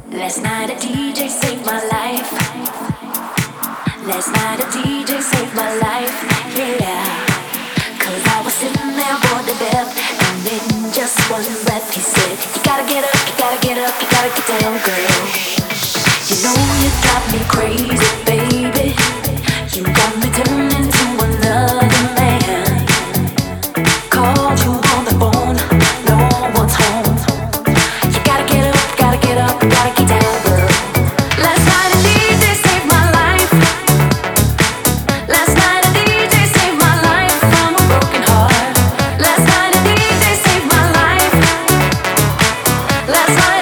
Last night a DJ saved my life. Last night a DJ saved my life. Yeah. 'Cause I was sitting there bored to death, and in just one breath he said, you gotta get up, you gotta get up, you gotta get down, girl. You know you got me crazy, baby. You got me turning to another man. Called you on the phone, no one's home. You gotta get up, gotta get up, gotta get down, girl. Last night a DJ saved my life. Last night a DJ saved my life from a broken heart. Last night a DJ saved my life. Last night